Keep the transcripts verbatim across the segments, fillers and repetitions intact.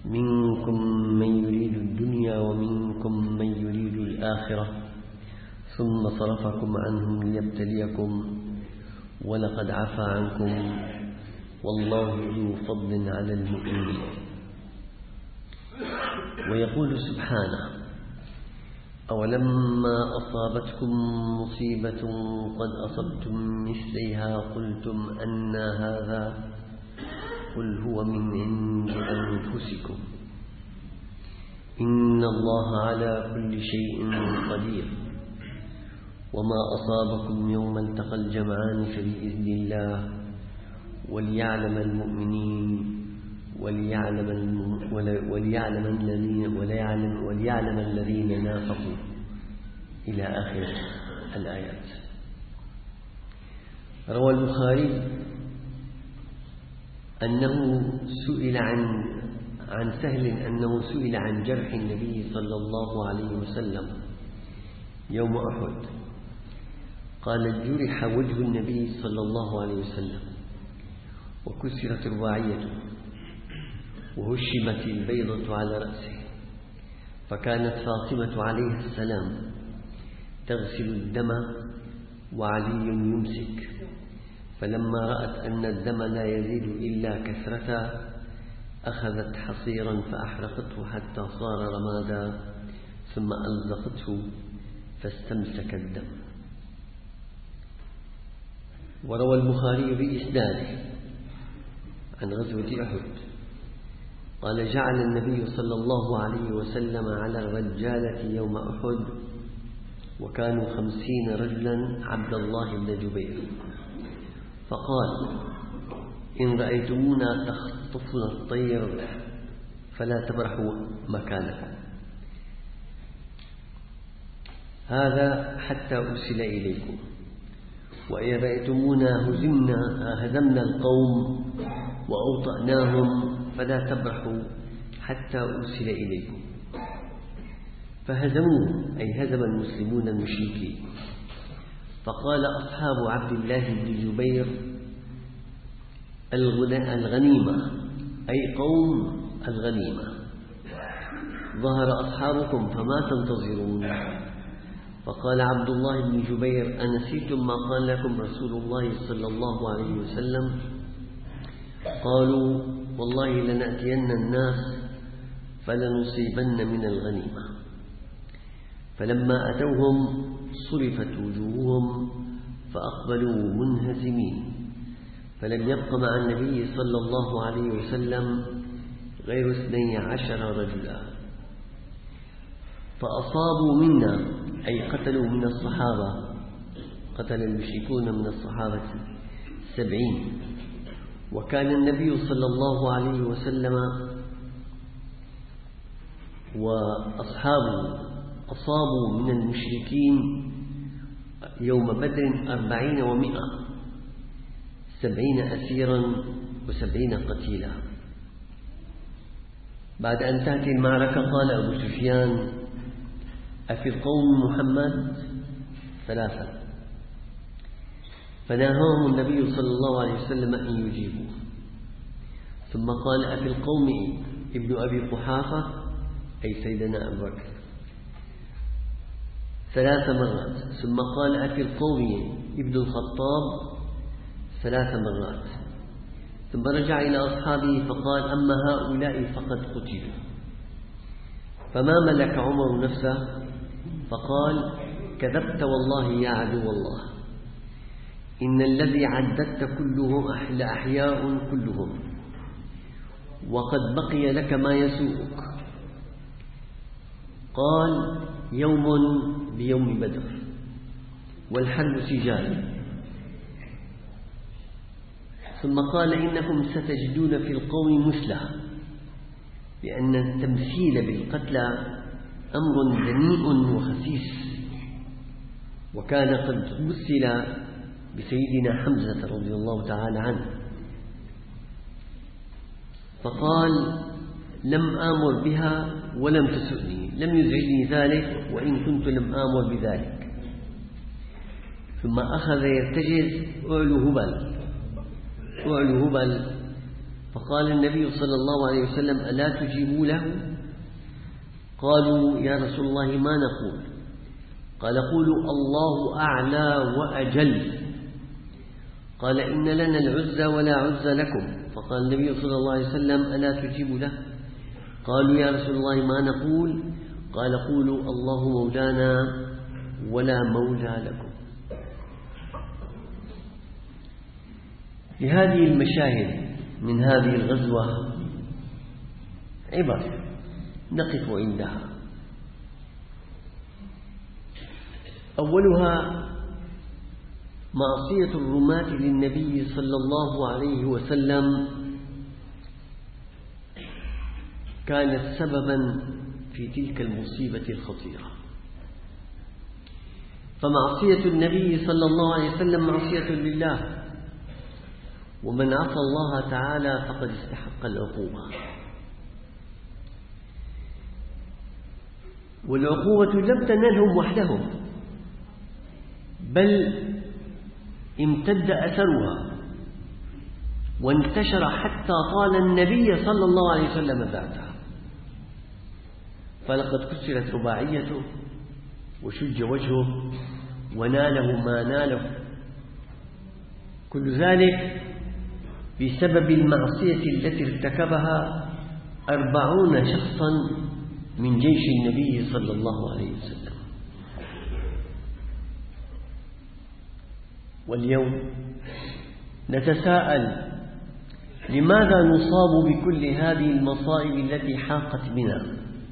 منكم من يريد الدنيا ومنكم من يريد الآخرة ثم صرفكم عنهم ليبتليكم ولقد عفا عنكم والله ذو فضل على المؤمنين. ويقول سبحانه: أولما أصابتكم مصيبة قد أصبتم مثليها قلتم أنى هذا قل هو من عند أنفسكم إن الله على كل شيء قدير وما أصابكم يوم التقى الجمعان فبإذن الله وليعلم المؤمنين وليعلم وليعلم الذين وليعلم وليعلم الذين نافقوا إلى آخر الآيات. روى البخاري أنه سئل عن عن سهل أنه سئل عن جرح النبي صلى الله عليه وسلم يوم أحد، قال: جرح وجه النبي صلى الله عليه وسلم وكسرت رباعيته وهشمت البيضة على رأسه، فكانت فاطمة عليه السلام تغسل الدم وعلي يمسك، فلما رأت أن الدم لا يزيد إلا كثرة أخذت حصيرا فأحرقته حتى صار رمادا ثم ألزقته فاستمسك الدم. وروى البخاري بإسناده عن غزوة أحد قال: جعل النبي صلى الله عليه وسلم على الرجالة يوم أحد وكانوا خمسين رجلا عبد الله بن جبير، فقال: إن رأيتمونا تخطفنا الطير فلا تبرحوا مكانكم، هذا حتى أرسل إليكم، وإن رأيتمونا هزمنا هزمنا القوم وأوطأناهم فلا تبرحوا حتى أرسل إليكم. فهزموه أي هزم المسلمون المشركين. فقال أصحاب عبد الله بن جبير: الغنيمة، أي قوم الغنيمة، ظهر أصحابكم فما تنتظرون؟ فقال عبد الله بن جبير: أنسيتم ما قال لكم رسول الله صلى الله عليه وسلم؟ قالوا: والله لنأتين الناس فلنصيبن من الغنيمة. فلما أتوهم صرفت وجوههم فأقبلوا منهزمين، فلم يبق مع النبي صلى الله عليه وسلم غير اثني عشر رجلا، فأصابوا منا أي قتلوا من الصحابة، قتل المشركون من الصحابة سبعين، وكان النبي صلى الله عليه وسلم وأصحابه أصابوا من المشركين يوم بدر أربعين ومئة، سبعين أسيرا وسبعين قتيلا. بعد أن تأتي المعركة قال أبو سفيان: أفي القوم محمد؟ ثلاثة. فنهاهم النبي صلى الله عليه وسلم أن يجيبوا، ثم قال: أفي القوم ابن أبي قحافة؟ أي سيدنا أبو بكر، ثلاث مرات. ثم قال: أفي القوم ابن الخطاب؟ ثلاث مرات. ثم رجع إلى أصحابه فقال: أما هؤلاء فقد قتلوا. فما ملك عمر نفسه فقال: كذبت والله يا عدو الله، إن الذي عددت كلهم أحياء كلهم، وقد بقي لك ما يسوءك. قال: يوم بيوم بدر والحرب سجال. ثم قال: إنكم ستجدون في القوم مثله، لأن التمثيل بالقتلى أمر دنيء وخسيس، وكان قد مثل بسيدنا حمزة رضي الله تعالى عنه. فقال: لم آمر بها ولم تسؤني، لم يزعجني ذلك وإن كنت لم آمر بذلك. ثم أخذ يرتجز: أعلو هبل أعلو هبل، فقال النبي صلى الله عليه وسلم: ألا تجيبوا له؟ قالوا: يا رسول الله ما نقول؟ قال: قولوا الله أعلى وأجل. قال: إن لنا العزى ولا عزى لكم. فقال النبي صلى الله عليه وسلم: ألا تجيبوا له؟ قالوا: يا رسول الله ما نقول؟ قال: قولوا الله مولانا ولا مولى لكم. لهذه المشاهد من هذه الغزوة عبر نقف عندها. أولها معصية الرماة للنبي صلى الله عليه وسلم كانت سببا في تلك المصيبة الخطيرة. فمعصية النبي صلى الله عليه وسلم معصية لله، ومن عصى الله تعالى فقد استحق العقوبة. والعقوبة لم تنلهم وحدهم، بل امتد أثرها وانتشر حتى طال النبي صلى الله عليه وسلم بعدها، فلقد كسرت رباعيته وشج وجهه وناله ما ناله، كل ذلك بسبب المعصية التي ارتكبها أربعون شخصا من جيش النبي صلى الله عليه وسلم. واليوم نتساءل: لماذا نصاب بكل هذه المصائب التي حاقت بنا؟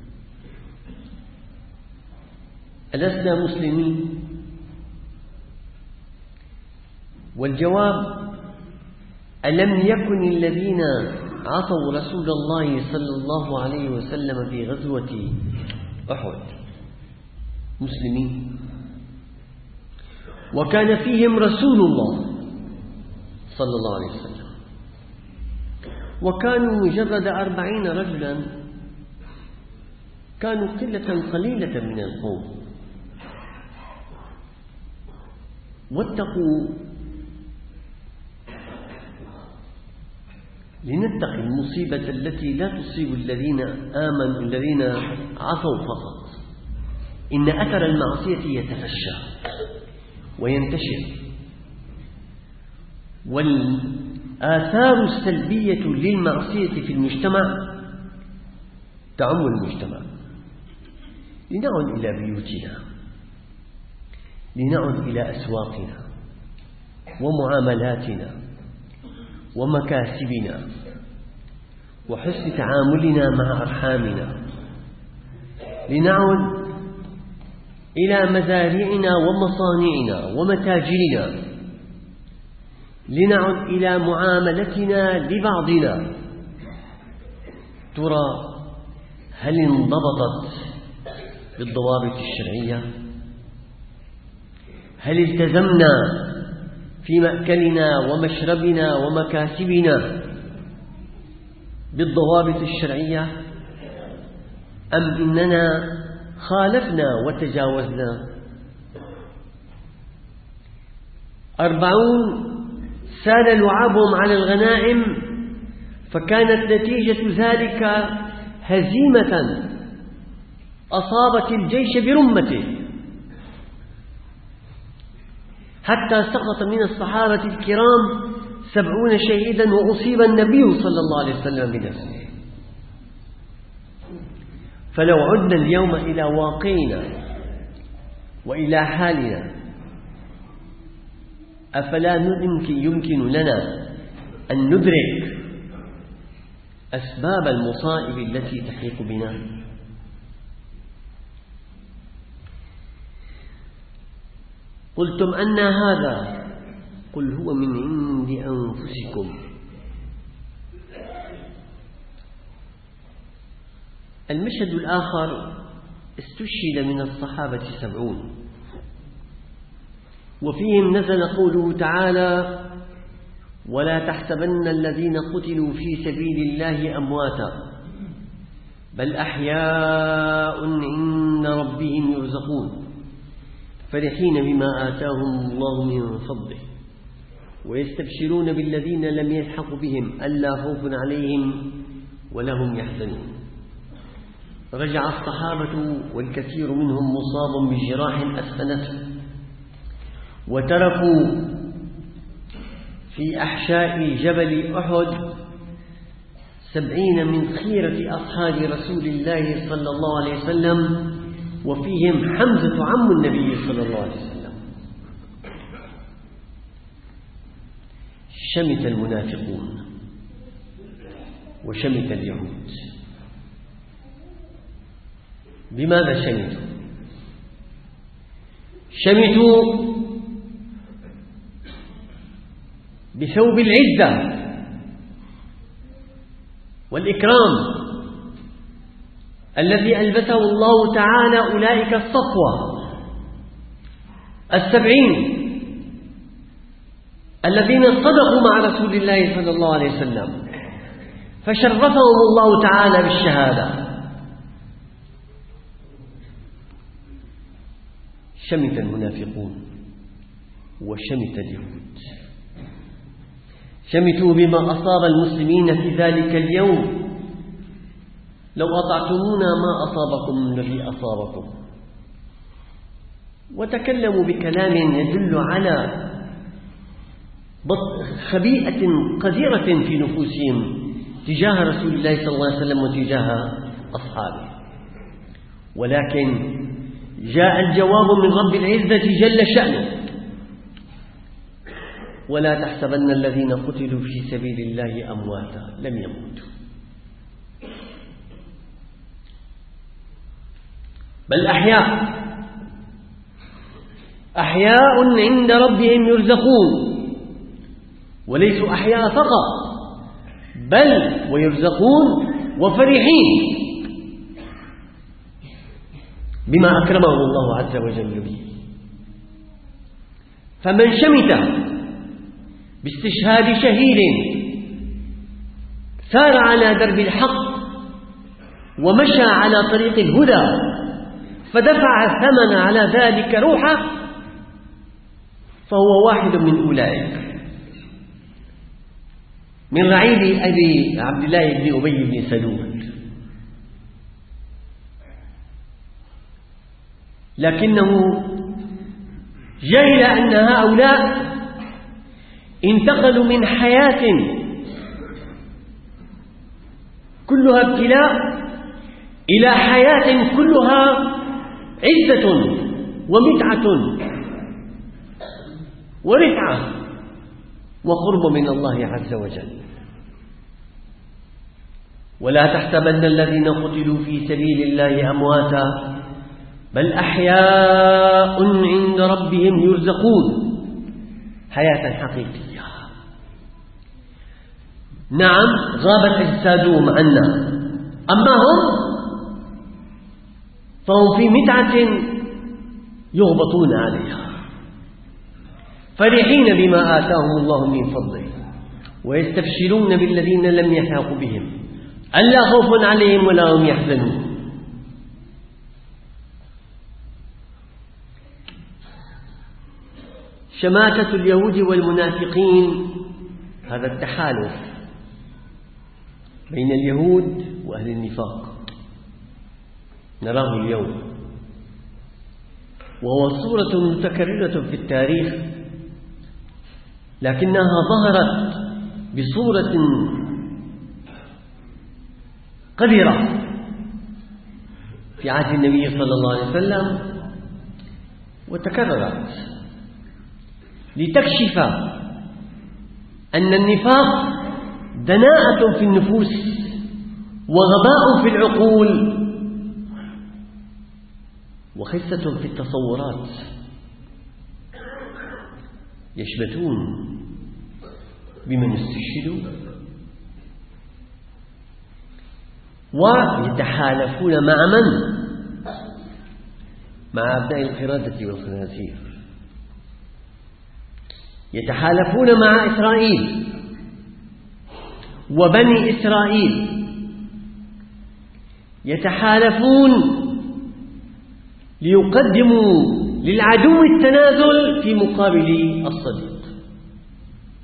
ألسنا مسلمين؟ والجواب: ألم يكن الذين عصوا رسول الله صلى الله عليه وسلم في غزوة أحد مسلمين؟ وكان فيهم رسول الله صلى الله عليه وسلم، وكانوا مجرد أربعين رجلا، كانوا قلة قليلة من القوم. واتقوا لنتقي المصيبة التي لا تصيب الذين آمنوا الذين عصوا فقط. إن أثر المعصية يتفشى وينتشر، والآثار السلبية للمعصية في المجتمع تعم المجتمع. لنعد إلى بيوتنا، لنعد إلى أسواقنا ومعاملاتنا ومكاسبنا وحسن تعاملنا مع أرحامنا، لنعد إلى مزارعنا ومصانعنا ومتاجرنا، لنعد إلى معاملتنا لبعضنا. ترى هل انضبطت بالضوابط الشرعية؟ هل التزمنا في مأكلنا ومشربنا ومكاسبنا بالضوابط الشرعية، أم إننا خالفنا وتجاوزنا؟ أربعون سال لعابهم على الغنائم، فكانت نتيجة ذلك هزيمة أصابت الجيش برمته، حتى سقط من الصحابة الكرام سبعون شهيدا، وأصيب النبي صلى الله عليه وسلم بنفسه. فلو عدنا اليوم إلى واقعنا وإلى حالنا، أفلا يمكن, يمكن لنا أن ندرك أسباب المصائب التي تحيق بنا؟ قلتم أن هذا؟ قل هو من عند أنفسكم. المشهد الآخر: استشهد من الصحابة سبعون، وفيهم نزل قوله تعالى: ولا تحسبن الذين قتلوا في سبيل الله أمواتا بل أحياء عند ربهم يرزقون فرحين بما آتاهم الله من فضله ويستبشرون بالذين لم يلحقوا بهم ألا خوف عليهم ولا هم يحزنون. رجع الصحابة والكثير منهم مصاب بجراح أسفنته، وتركوا في أحشاء جبل أحد سبعين من خيرة أصحاب رسول الله صلى الله عليه وسلم، وفيهم حمزة عم النبي صلى الله عليه وسلم. شمت المنافقون وشمت اليهود. بماذا شمتوا؟ شمتوا بثوب العزة والإكرام الذي ألبسه الله تعالى أولئك الصفوة السبعين الذين صدقوا مع رسول الله صلى الله عليه وسلم، فشرفهم الله تعالى بالشهادة. شمت المنافقون وشمت اليهود. شمتوا بما أصاب المسلمين في ذلك اليوم. لو أطعتمونا ما أصابكم الذي أصابكم. وتكلموا بكلام يدل على خبيئة قذرة في نفوسهم تجاه رسول الله صلى الله عليه وسلم وتجاه أصحابه. ولكن جاء الجواب من رب العزة جل شأنه: ولا تحسبن الذين قتلوا في سبيل الله أمواتا، لم يموتوا، بل أحياء أحياء عند ربهم يرزقون. وليسوا أحياء فقط، بل ويرزقون وفرحين بما أكرمهم الله عز وجل به. فمن شمت باستشهاد شهيد سار على درب الحق ومشى على طريق الهدى فدفع الثمن على ذلك روحه، فهو واحد من أولئك، من رعيل أبي عبد الله بن أبي بن سلول. لكنه جهل أن هؤلاء انتقلوا من حياة كلها ابتلاء إلى حياة كلها عزة ومتعة ورفعة وقرب من الله عز وجل. ولا تحسبن الذين قتلوا في سبيل الله أمواتا، بل أحياء عند ربهم يرزقون، حياة حقيقية. نعم غابت أجسادهم عنا، أما هم فهم في متعة يغبطون عليها، فرحين بما آتاهم الله من فضله، ويستبشرون بالذين لم يلحقوا بهم ألا خوف عليهم ولا هم يحزنون. شماتة اليهود والمنافقين، هذا التحالف بين اليهود وأهل النفاق نراه اليوم، وهو صورة متكررة في التاريخ، لكنها ظهرت بصورة قذرة في عهد النبي صلى الله عليه وسلم، وتكررت لتكشف أن النفاق دناءة في النفوس وغباء في العقول وخسة في التصورات. يشبتون بمن استشهدوا ويتحالفون مع من؟ مع أبناء القردة والخنازير. يتحالفون مع إسرائيل وبني إسرائيل، يتحالفون ليقدموا للعدو التنازل في مقابل الصديق.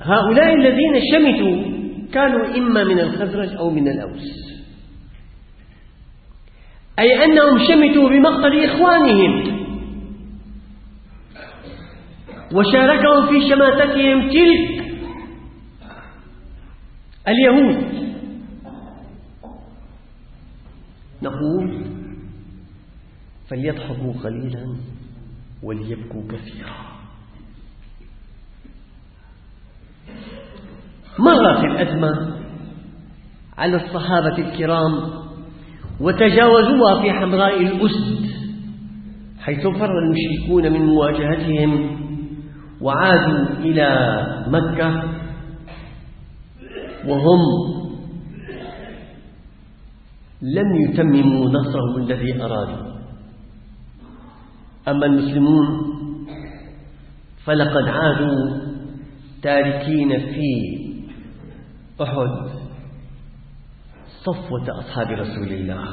هؤلاء الذين شمتوا كانوا إما من الخزرج أو من الأوس، أي أنهم شمتوا بمقتل إخوانهم وشاركهم في شماتتهم تلك اليهود. نقول فليضحكوا قليلا وليبكوا كثيرا. مرت الأزمة على الصحابة الكرام وتجاوزوها في حمراء الأسد، حيث فر المشركون من مواجهتهم وعادوا إلى مكة وهم لم يتمموا نصرهم الذي أرادوا. أما المسلمون فلقد عادوا تاركين في أحد صفوة أصحاب رسول الله،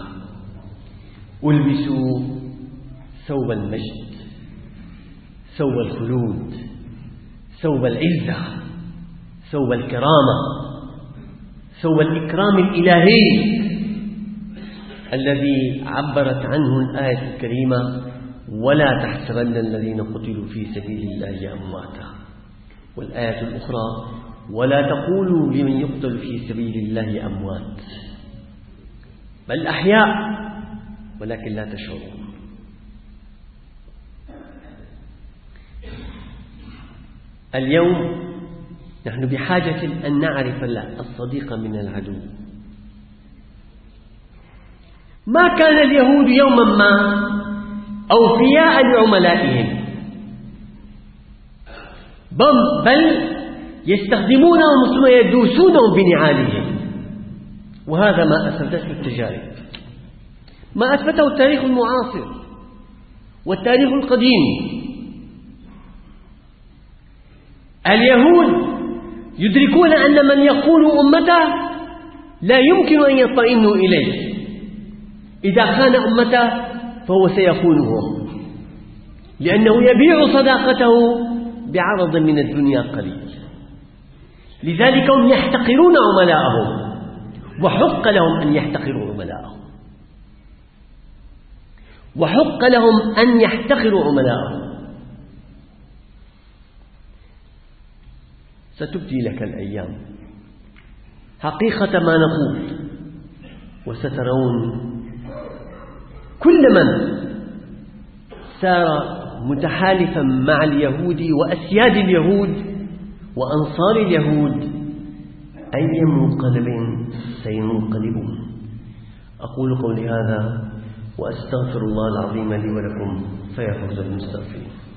ألبسوا ثوب المجد، ثوب الخلود، ثوب العزة، ثوب الكرامة، ثوب الإكرام الإلهي الذي عبرت عنه الآية الكريمة: ولا تحسبن الذين قتلوا في سبيل الله أمواتا. والآية الأخرى: ولا تقولوا لمن يقتل في سبيل الله أموات بل أحياء ولكن لا تشعرون. اليوم نحن بحاجة أن نعرف الصديق من العدو. ما كان اليهود يوما ما أوفياء لعملائهم، بل يستخدمونهم ثم يدوسونهم بنعالهم، وهذا ما أثبتته التجارب، ما أثبته التاريخ المعاصر والتاريخ القديم. اليهود يدركون أن من يقول أمته لا يمكن أن يطمئنوا إليه، إذا خان أمته فهو سيخونهم، لأنه يبيع صداقته بعرض من الدنيا قليل. لذلك هم يحتقرون عملاءهم، وحق لهم أن يحتقروا عملاءهم، وحق لهم أن يحتقروا عملاءهم. ستبدي لك الأيام حقيقة ما نقول، وسترون كل من سار متحالفا مع اليهود وأسياد اليهود وأنصار اليهود أي منقلب سينقلبون. أقول قولي هذا وأستغفر الله العظيم لي ولكم فيا فوز المستغفرين.